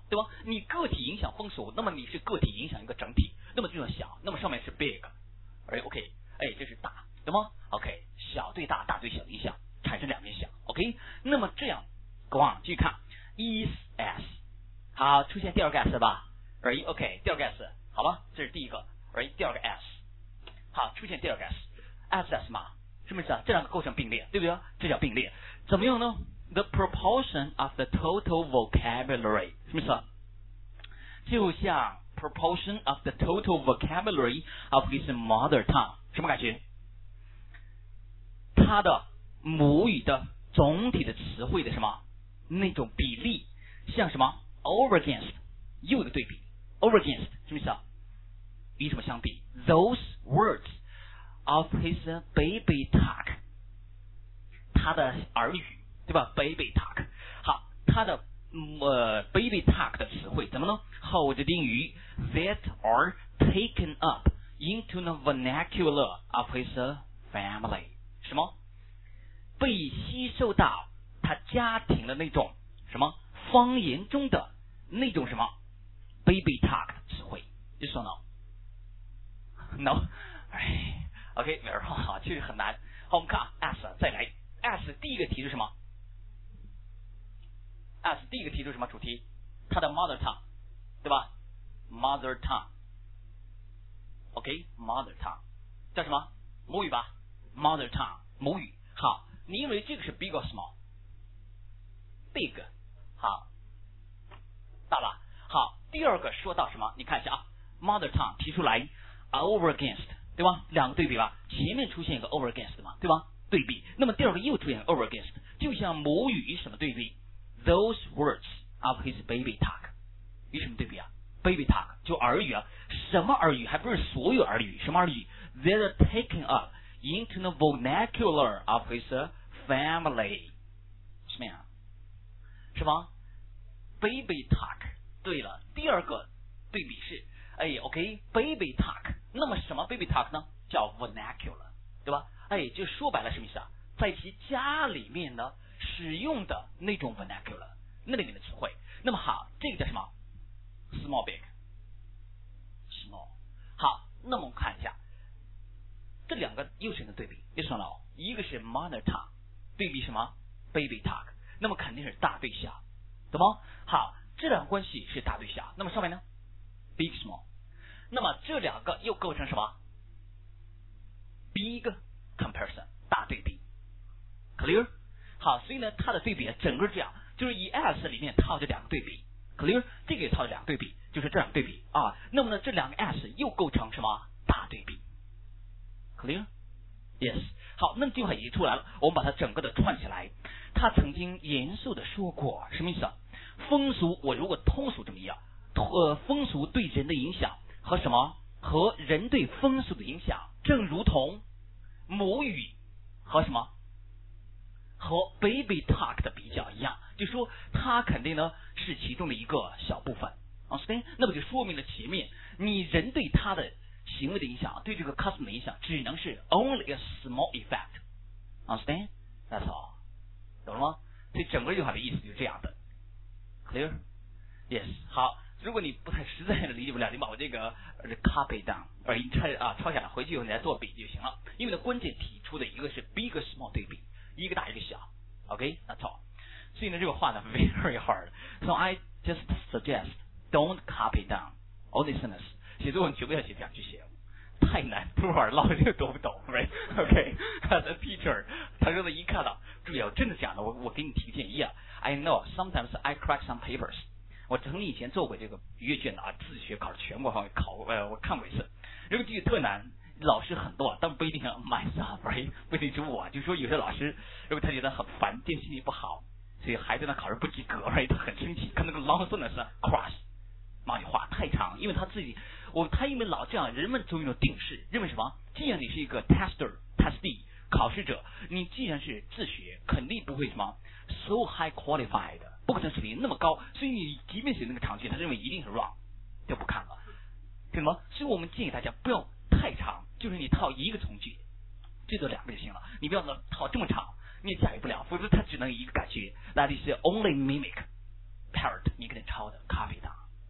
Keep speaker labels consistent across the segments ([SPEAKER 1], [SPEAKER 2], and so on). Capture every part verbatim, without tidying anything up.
[SPEAKER 1] 对吧？你个体影响风俗，那么你是个体影响一个整体，那么这种小，那么上面是 big， 而 OK， 哎，这是大，对吗 ？OK， 小对大，大对小的影响产生两边小 ，OK， 那么这样 go on 继续看 is as， 好，出现第二个 s 吧，而 OK， 第二个 s， 好吧，这是第一个，而第二个 s， 好，出现第二个 s，s s 嘛，什么意思啊？这两个构成并列，对不对？这叫并列，怎么样呢？The proportion of the total vocabulary 什么意思？就像 proportion of the total vocabulary of his mother tongue 什么感觉？他的母语的总体的词汇的什么那种比例，像什么 over against 又一个对比 over against 什么意思啊？与什么相比 ？Those words of his baby talk 他的儿语。对吧 ？Baby talk， 好，它的呃 baby talk 的词汇怎么呢？后置定语 that are taken up into the vernacular of his family， 什么？被吸收到他家庭的那种什么方言中的那种什么 baby talk 的词汇，就说 no，no， 哎 ，OK， 没有好，确实很难。好，我们看啊 ，as 再来 ，as 第一个题是什么？ as 第一个提出什么主题？他的 mother tongue， 对吧 ？mother tongue，OK，mother tongue 叫什么？母语吧 ？mother tongue 母语。好，你认为这个是 big or small？big， 好，大吧？好，第二个说到什么？你看一下啊 ，mother tongue 提出来 over against， 对吧？两个对比吧，前面出现一个 over against 嘛，对吧？对比，那么第二个又出现 over against， 就像母语与什么对比？ Those words of his baby talk 与什么对比啊 ？Baby talk 就儿语啊，什么儿语？还不是所有儿语，什么儿语 ？They're taken up into the vernacular of his family， 什么呀？是吗 ？Baby talk。对了，第二个对比是，哎 ，OK，baby talk。那么什么 baby talk 呢？叫 vernacular， 对吧？哎，就说白了什么意思啊？在其家里面呢。使用的那种 vernacular， 那里面的词汇。那么好，这个叫什么 ？small big small。好，那么我们看一下这两个又是一个对比，就说了，一个是 mother tongue 对比什么 baby talk， 那么肯定是大对小，懂吗？好，这两个关系是大对小。那么上面呢 big small， 那么这两个又构成什么 big comparison 大对比 ，clear？好，所以呢，它的对比整个这样，就是以 as 里面套着两个对比 ，clear， 这个也套着两个对比，就是这样对比啊。那么呢，这两个 as 又构成什么大对比 ，clear？Yes， 好，那么这句话已经出来了，我们把它整个的串起来。他曾经严肃的说过，什么意思啊？风俗，我如果通俗这么样，呃，风俗对人的影响和什么和人对风俗的影响，正如同母语和什么？和 baby talk 的比较一样，就说它肯定呢是其中的一个小部分 ，understand？ 那么就说明了前面你人对他的行为的影响，对这个 custom 的影响，只能是 only a small effect，understand？ That's all， 懂了吗？所以整个句话的意思就是这样的 ，clear？ Yes， 好，如果你不太实在的理解不了，你把我这个 copy down， 而你抄啊抄下来，回去以后你来做笔就行了，因为呢关键提出的一个是 big small 对比。一个大一个小 ，OK， that's all。所以呢，这个话呢 very hard。So I just suggest don't copy down all these sentences。写作文绝不要写这样去写，太难 ，too hard， 老师懂不懂 ？Right？OK，as a teacher， 他说的一看到，注意，我真的讲的，我我给你提个建议啊。I know sometimes I crack some papers。我曾经以前做过这个阅卷的啊，自学考试全国方面考，呃，我看过一次，这个句特难。老师很多，但不一定要 myself， right？ 不一定是我，就说有些老师如果他觉得很烦，今天心情不好，所以孩子呢考试不及格 ，right？ 他很生气，看那个 long sentence cross， 骂你话太长，因为他自己，我他因为老这样，人们总有一种定式，认为什么？既然你是一个 tester、testee 考试者，你既然是自学，肯定不会什么 so high qualified， 不可能水平那么高，所以你即便写那个长句，他认为一定是 wrong， 就不看了，对吗？所以我们建议大家不要太长。就是你套一个从句，最多两个就行了。你不要套这么长，你也驾驭不了，否则它只能一个感觉。That is only mimic parrot， 你给它抄的 copy 的。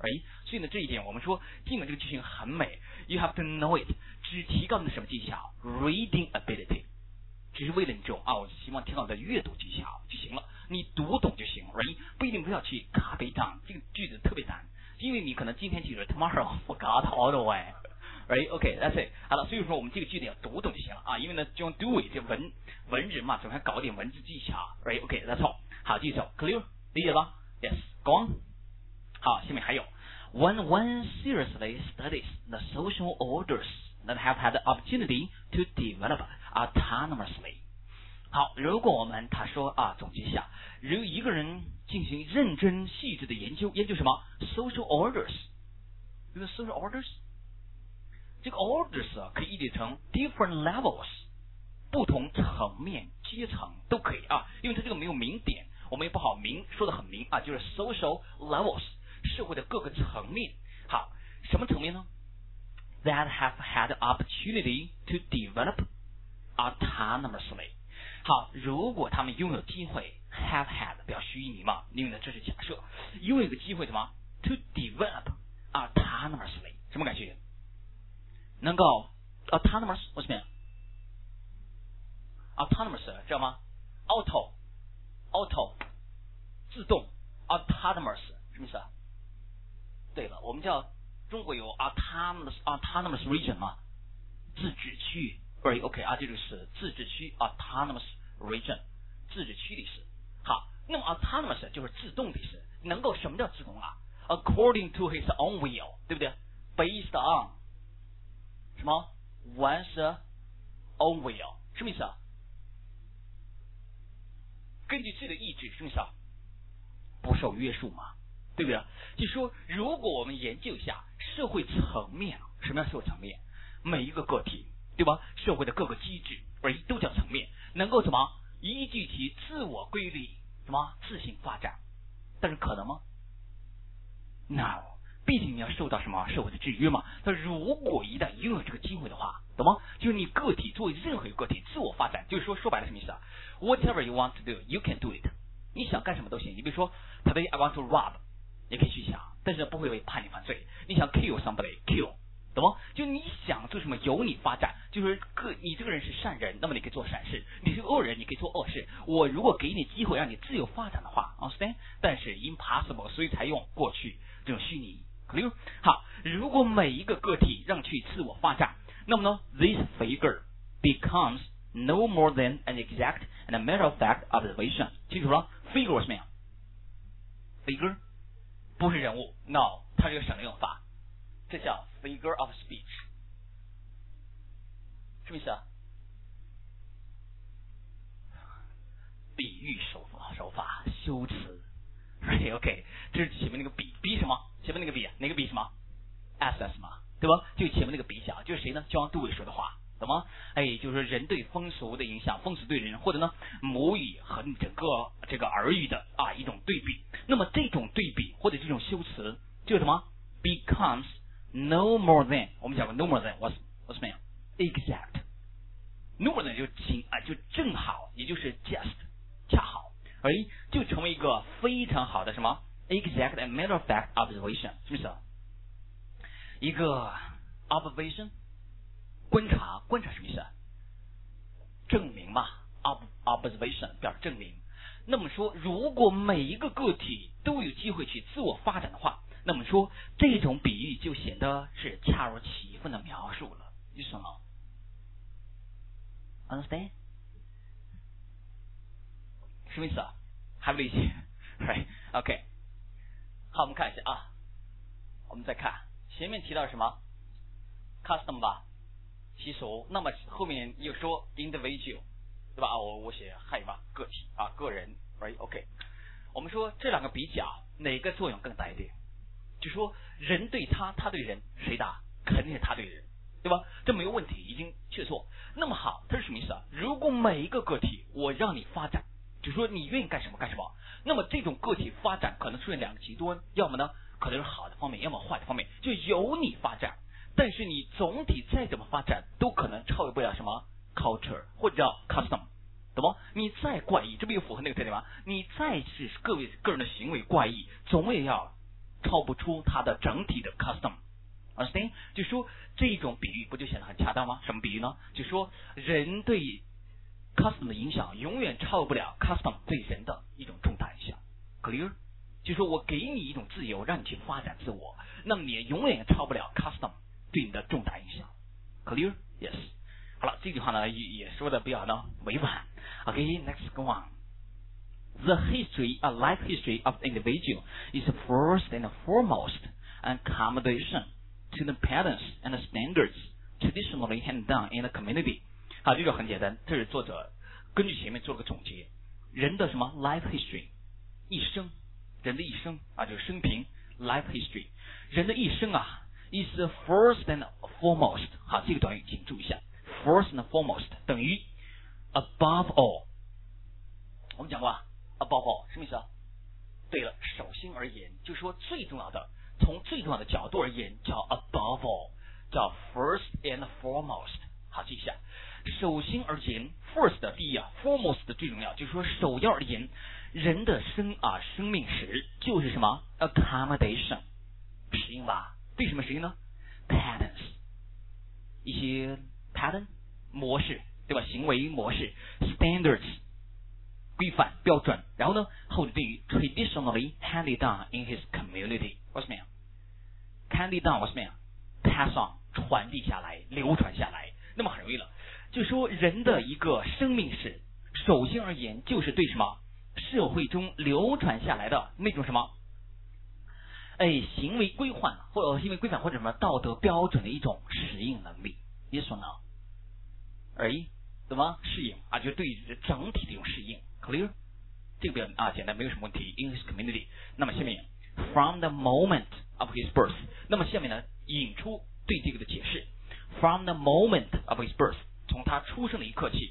[SPEAKER 1] 哎，所以呢这一点我们说尽管这个句型很美 ，you have to know it， 只提高你的什么技巧 ？reading ability， 只是为了你这种啊，我希望提高你的阅读技巧就行了，你读懂就行了，不一定不要去 copy down， 这个句子特别难，因为你可能今天记住 ，tomorrow forgot all the way。Right, OK, that's it. 好了，所以说我们这个句子要读懂就行了啊，因为呢，就用 do it 这文文人嘛，总要搞点文字技巧。Right, OK, that's all. 好，继续走 ，clear， 理解吧 ？Yes, go on. 好，下面还有 ，When one seriously studies the social orders that have had the opportunity to develop autonomously. 好，如果我们他说啊，总结一下，如一个人进行认真细致的研究，研究什么 social orders， 这个 social orders。这个 orders 啊，可以理解成 different levels， 不同层面、阶层都可以啊，因为它这个没有明点，我们也不好明说的很明啊，就是 social levels， 社会的各个层面。好，什么层面呢 ？That have had opportunity to develop autonomously。好，如果他们拥有机会 ，have had 比较虚拟嘛，因为呢这是假设，拥有一个机会什么 ？To develop autonomously， 什么感觉？能够 autonomous 我什么呀 autonomous 知道吗 auto auto 自动 autonomous 什么意思啊？对了，我们叫中国有 autonomous autonomous region 嘛，自治区 right OK 啊，这就是自治区 autonomous region 自治区的意思。好，那么 autonomous 就是自动的意思，能够什么叫自动啊 ？According to his own will， 对不对 ？Based on什么 one's own will 什么意思啊？根据自己的意志，什么意思啊？不受约束嘛，对不对？就说如果我们研究一下社会层面，什么样社会层面？每一个个体，对吧？社会的各个机制，而都叫层面，能够什么依据其自我规律，什么自行发展？但是可能吗 ？No。毕竟你要受到什么社会的制约嘛？那如果一旦拥有这个机会的话，懂吗？就是你个体作为任何一个个体自我发展，就是说说白了什么意思啊 ？Whatever you want to do, you can do it。你想干什么都行。你比如说 ，Today I want to rob， 也可以去想，但是不会被判你犯罪。你想 kill somebody, kill， 懂吗？就你想做什么，由你发展。就是个你这个人是善人，那么你可以做善事；你是恶人，你可以做恶事。我如果给你机会让你自由发展的话 ，understand？ 但是 impossible， 所以才用过去这种虚拟。好，如果每一个个体让去自我发展，那么呢 ，this figure becomes no more than an exact and a matter of fact observation。清楚了 ？figure 什么呀 ？figure 不是人物 ，no， 它是个省略用法，这叫 figure of speech， 什么意思啊？比喻手法、手法、修辞。Right, OK， 这是前面那个比比什么？前面那个比哪个比什么 ？assess 嘛，对吧？就前面那个比较，就是谁呢？就像杜伟说的话，懂吗？哎，就是人对风俗的影响，风俗对人，或者呢母语和整个这个儿语的啊一种对比。那么这种对比或者这种修辞，就什么 becomes no more than， 我们讲过 no more than， what's what's 什么呀 ？exact，no more than 就仅啊就正好，也就是 just 恰好。而就成为一个非常好的什么 exact and matter of fact observation， 什么意思？一个 observation 观察，观察什么意思？证明嘛 ，ob observation 表示证明。那么说，如果每一个个体都有机会去自我发展的话，那么说这种比喻就显得是恰如其分的描述了。你说吗 ？Understand？什么意思啊？还不理解 ，right？ OK， 好，我们看一下啊，我们再看前面提到什么 custom 吧，习俗。那么后面又说 individual， 对吧？啊，我我写害吧，个体啊，个人 ，right？OK， 我们说这两个比较哪个作用更大一点？就说人对他，他对人，谁大？肯定是他对人，对吧？这没有问题，已经确错。那么好，它是什么意思啊？如果每一个个体我让你发展。就说你愿意干什么干什么，那么这种个体发展可能出现两个极端，要么呢可能是好的方面，要么坏的方面，就由你发展，但是你总体再怎么发展，都可能超越不了什么 culture 或者叫 custom， 懂吗？你再怪异，这不又符合那个特点吗？你再是各位个人的行为怪异，总也要超不出它的整体的 custom。understand？ 就说这一种比喻不就显得很恰当吗？什么比喻呢？就说人对 custom 的影响永远超不了 custom 对人的一种重大影响。clear？ 就说我给你一种自由，让你去发展自我，那么你永远超不了 custom 对你的重大影响。clear？ Yes。好了，这句话呢也也说的比较呢委婉。OK，next、okay, go on。The history, a life history of the individual is first and foremost an accommodation to the patterns and standards traditionally handed down in the community。好，这个很简单，这是作者根据前面做了个总结。人的什么 life history， 一生，人的一生啊，就是生平 life history， 人的一生啊 is first and foremost。好，这个短语请注意一下 ，first and foremost 等于 above all。我们讲过啊 above all 什么意思啊？对了，首先而言，就是说最重要的，从最重要的角度而言，叫 above all， 叫 first and foremost。好，记一下。首先而言 ，first 的第一啊 ，foremost 的最重要，就是说首要而言，人的生啊生命史就是什么 accommodation， 实应吧？对什么实应呢 ？patterns， 一些 pattern 模式，对吧？行为模式 standards 规范标准，然后呢，后者定语 traditionally handed down in his community， 我什么呀 ？handed down 我什么呀 ？pass on 传递下来，流传下来。那么很容易了，就说人的一个生命史，首先而言就是对什么社会中流传下来的那种什么，哎，行为规范或者行为规范或者什么道德标准的一种适应能力。你说呢？哎，怎么适应啊？就对整体的一种适应 ，clear？ 这个比较啊简单，没有什么问题。In his community， 那么下面 from the moment of his birth， 那么下面呢引出对这个的解释。From the moment of his birth， 从他出生的一刻起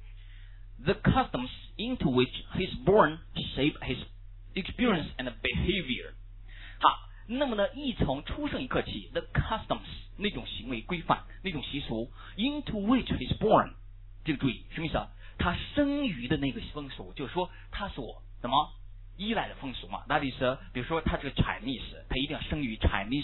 [SPEAKER 1] ，the customs into which he is born shape his experience and behavior。好，那么呢，一从出生一刻起 ，the customs 那种行为规范、那种习俗 ，into which he is born， 这个注意什么意思啊？他生于的那个风俗，就是说他所什么依赖的风俗嘛。那意思，比如说他这个 Chinese， 他一定要生于 Chinese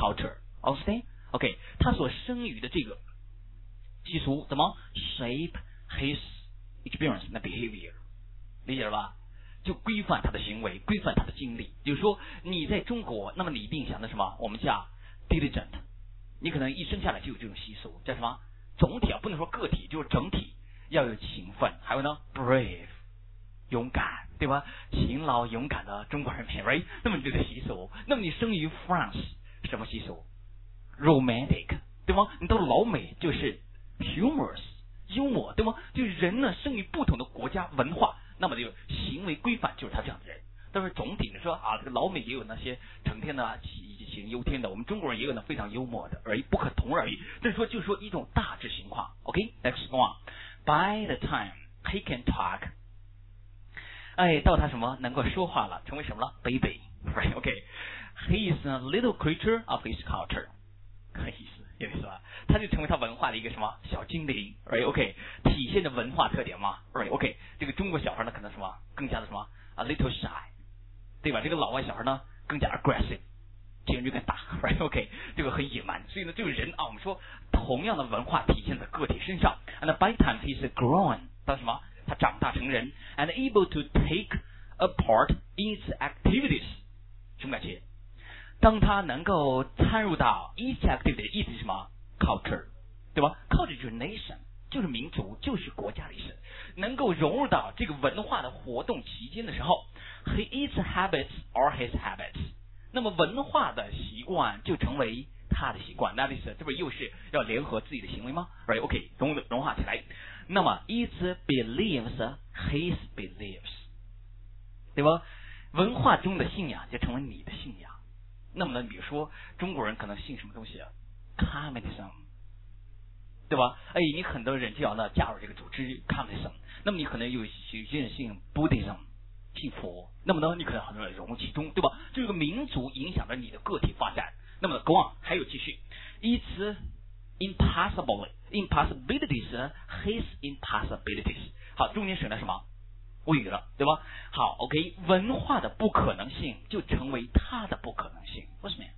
[SPEAKER 1] culture。OK， 他所生于的这个习俗怎么 shape his experience and behavior， 理解了吧？就规范他的行为，规范他的经历。就是说你在中国，那么你一定想的什么？我们叫 diligent， 你可能一生下来就有这种习俗，叫什么？总体啊，不能说个体，就是整体要有勤奋，还有呢 brave， 勇敢，对吧？勤劳勇敢的中国人民 ，right？ 那么你这个习俗，那么你生于 France， 什么习俗？ romantic， 对吗？你到了老美就是 humorous， 幽默，对吗？就是人呢生于不同的国家文化，那么就行为规范就是他这样的人。但是总体的说啊，这个老美也有那些成天呢喜喜忧天的，我们中国人也有呢非常幽默的，而已不可同而已。这是说就是说一种大致情况。OK，next、okay? one。By the time he can talk， 哎，到他什么能够说话了，成为什么了 ？Baby，right？OK，he、okay. is a little creature of his culture。很有意思，有意思吧？他就成为他文化的一个什么小精灵 ，right OK， 体现着文化特点嘛 ，right OK。这个中国小孩呢，可能什么更加的什么 a little shy， 对吧？这个老外小孩呢更加 aggressive， 竞争就更大 ，right OK， 这个很野蛮。所以呢，这个人啊，我们说同样的文化体现在个体身上 ，and by the time he's grown， 到什么？他长大成人 ，and able to take a part in its activities， 什么感觉？当他能够参入到 each activity 的意思是什么 culture， 对吧？ culture 就是 nation， 就是民族，就是国家的意思。能够融入到这个文化的活动期间的时候 ，he its habits are his habits。那么文化的习惯就成为他的习惯。那意思这不又是要联合自己的行为吗 ？Right OK， 融融化起来。那么 its beliefs his beliefs， 对吧？文化中的信仰就成为你的信仰。那么呢，比如说中国人可能信什么东西啊 ？Communism， 对吧？哎，你很多人就要呢加入这个组织 Communism， 那么你可能有有些人信 Buddhism， 信佛，那么呢，你可能很多人融入其中，对吧？这个民族影响着你的个体发展。那么 go on， 还有继续 ，It's impossible impossibilities his impossibilities。好，中间省了什么无语了，对吧？好 ，OK， 文化的不可能性就成为它的不可能性，为什么呀？